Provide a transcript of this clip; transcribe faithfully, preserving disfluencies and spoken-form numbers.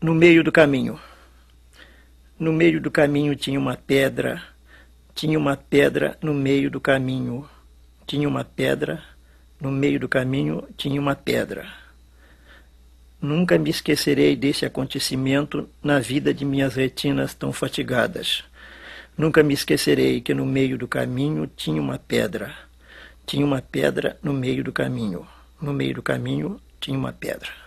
No meio do caminho. No meio do caminho tinha uma pedra, tinha uma pedra no meio do caminho, tinha uma pedra, no meio do caminho tinha uma pedra. Nunca me esquecerei desse acontecimento na vida de minhas retinas tão fatigadas. Nunca me esquecerei que no meio do caminho tinha uma pedra, tinha uma pedra no meio do caminho, no meio do caminho tinha uma pedra.